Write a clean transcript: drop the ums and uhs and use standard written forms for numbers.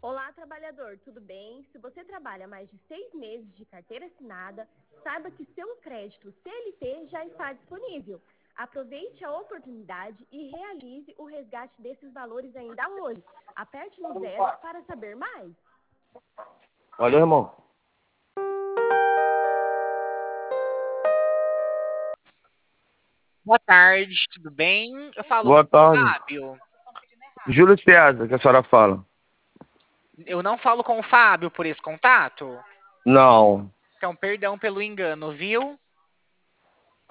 Olá, trabalhador, tudo bem? Se você trabalha mais de 6 meses de carteira assinada, saiba que seu crédito CLT já está disponível. Aproveite a oportunidade e realize o resgate desses valores ainda hoje. Aperte no 0 para saber mais. Valeu, irmão. Boa tarde, tudo bem? Eu falo com Boa o tarde. Fábio. Júlio César, que a senhora fala. Eu não falo com o Fábio por esse contato? Não. Então, perdão pelo engano, viu?